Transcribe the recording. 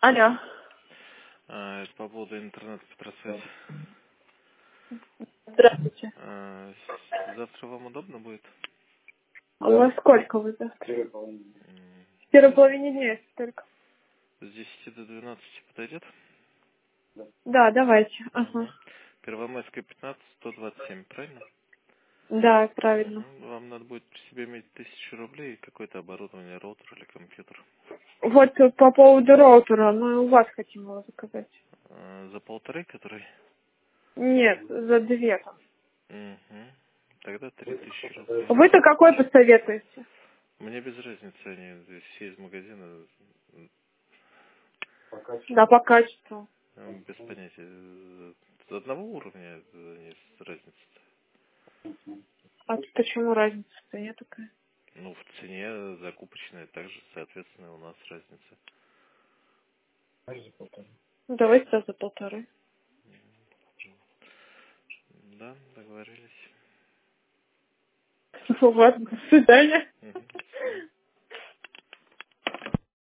Алло. Это по поводу интернет-петросвязи. Здравствуйте. Завтра вам удобно будет? А у вас сколько вы завтра? В первой половине дня, если только. С 10 до 12 подойдет? Да, давайте. Ага. Угу. Первомайская 15, 127, правильно? Да, правильно. Угу. Вам надо будет при себе иметь 1000 рублей и какое-то оборудование, роутер или компьютер. Вот по поводу роутера, мы у вас хотим его заказать. За 1500, который? Нет, за 2 там. Угу. Тогда 3000 рублей. Вы-то какой посоветуете? Мне без разницы, они все из магазина, Да, по качеству. без понятия. С одного уровня они с разницей. А почему разница в цене такая? Ну, в цене закупочная, также, соответственно, у нас разница. Ну, давайте за 1500. Да, договорились. Ладно, до свидания. Мгм.